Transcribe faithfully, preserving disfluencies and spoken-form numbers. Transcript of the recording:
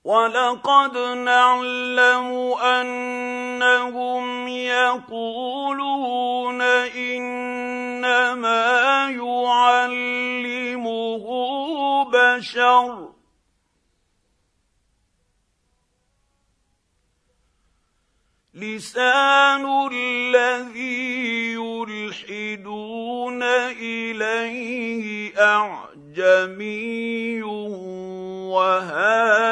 وَلَقَدْ نَعْلَمُ أَنَّهُمْ يَقُولُونَ إِنَّمَا يُعَلِّمُهُ بَشَرٌ ۗ لِسَانُ الَّذِي يُلْحِدُونَ إِلَيْهِ أَعْجَمِيٌّ وَهَٰذَا